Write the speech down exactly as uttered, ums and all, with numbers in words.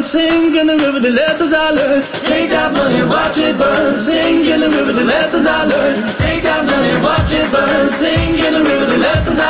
Sing in the river the lessons I learned. Take that money and watch it burn. Sing in the river the lessons I learned. Take that money and watch it burn. Sing in the river the lessons I